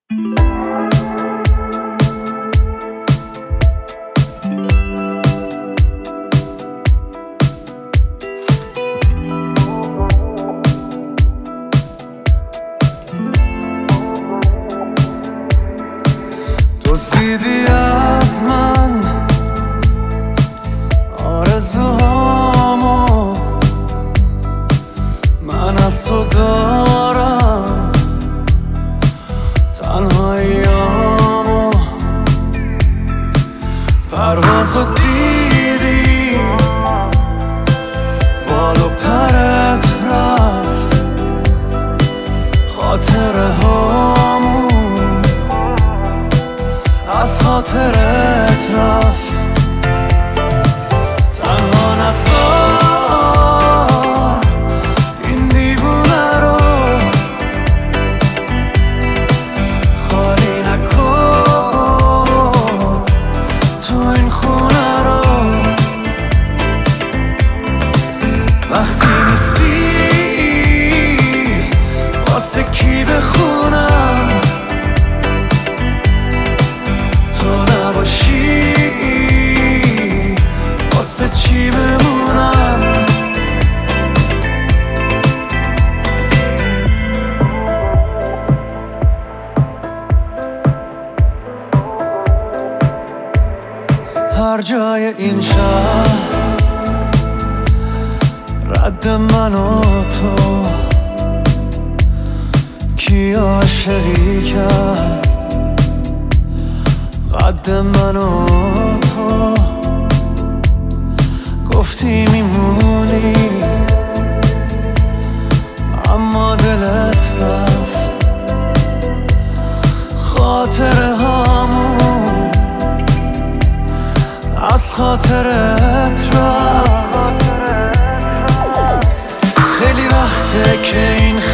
دزدیدی از من آرزوهامو، من از تو دارم تنهاییامو. پروازو دیدی بال و پرت رفت، خاطره هامون از خاطرت رفت. تنها نذار این دیوونه رو، خالی نکن تو این خونه رو. وقتی نیستی واسه کی بخونم، واسه چی بمونم؟ هر جای این شهر رد من و تو، کی عاشقی کرد قد من و تو؟ گفتی میمونی اما دلت رفت، خاطره هامون از خاطرت رفت. خیلی وقته که این